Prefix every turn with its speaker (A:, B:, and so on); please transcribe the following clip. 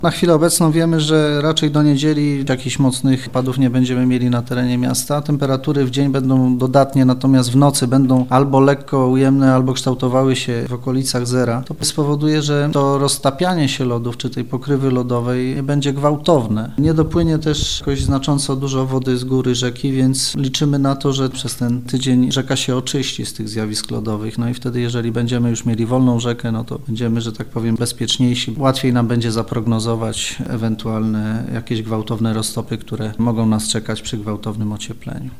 A: Na chwilę obecną wiemy, że raczej do niedzieli jakichś mocnych opadów nie będziemy mieli na terenie miasta. Temperatury w dzień będą dodatnie, natomiast w nocy będą albo lekko ujemne, albo kształtowały się w okolicach zera. To spowoduje, że to roztapianie się lodów, czy tej pokrywy lodowej będzie gwałtowne. Nie dopłynie też jakoś znacząco dużo wody z góry rzeki, więc liczymy na to, że przez ten tydzień rzeka się oczyści z tych zjawisk lodowych. No i wtedy, jeżeli będziemy już mieli wolną rzekę, no to będziemy, że tak powiem, bezpieczniejsi. Łatwiej nam będzie zaprognozować ewentualne jakieś gwałtowne roztopy, które mogą nas czekać przy gwałtownym ociepleniu.